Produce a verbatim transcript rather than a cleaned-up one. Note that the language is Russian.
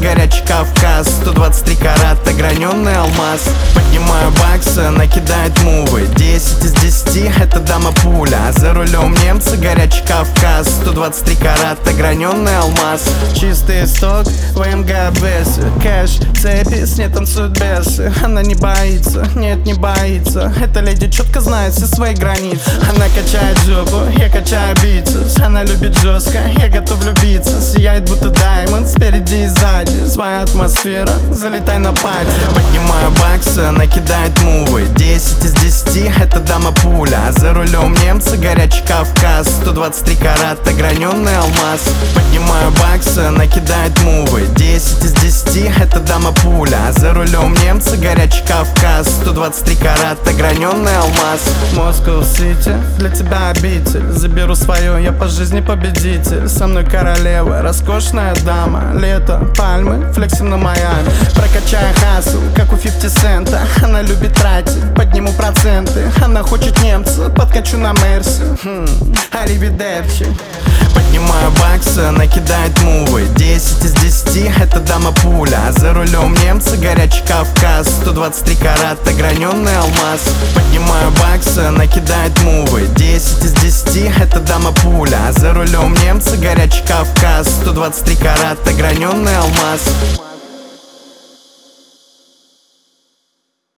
горячий Кавказ, сто двадцать три карата, граненый алмаз. Поднимаю баксы, она кидает мувы, десять из десяти это дама пуля. А за рулем немцы, горячий Кавказ, сто двадцать три карата, граненый алмаз. Чистый исток в МГБС, кэш, цепи, с ней танцуют бесы. Она не боится, нет, не боится. Эта леди четко знает все свои границы. Она качает жопу, я качаю бицепс. Она любит жестко, я готов влюбиться. Сияет будто даймонд спереди и сзади. Своя атмосфера, залетай на пати. Поднимаю баксы, она кидает мувы, десять из десяти это дама пуля. А за рулем немцы, горячий Кавказ, сто двадцать три карата, граненый алмаз. Поднимаю баксы, она кидает мувы, десять из десяти это дама пуля. А за рулем немцы, горячий Кавказ, сто двадцать три карата, граненый алмаз. Москва-Сити, для тебя обитель. Заберу свое, я по жизни победитель. Со мной королева, роскошная дама. Лето, пальмы, флексим на Майами. Прокачаю хасл, как у фифти сента. Она любит тратить, подниму проценты. Она хочет немца, подкачу на Мерси. хм, Аривидерчи. Поднимаю баксы, она кидает мувы, десять из десяти это дама пуля. А за рулем немцы, горячий Кавказ, сто двадцать три карата, граненый алмаз. Поднимаю баксы, она кидает мувы, десять из десяти это дама пуля. А за рулем немцы, горячий Кавказ, сто двадцать три карата, граненый алмаз.